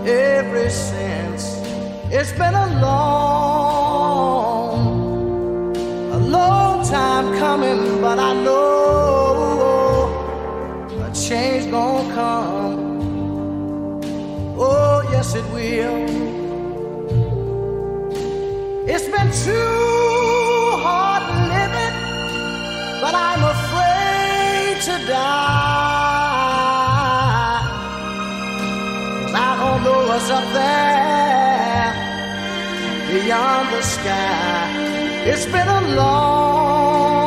ever since. It's been a long time coming, but I know a change gonna come. Oh, yes, it will. It's been too hard living, but I'm afraid to die. 'Cause I don't know what's up there beyond the sky. It's been a long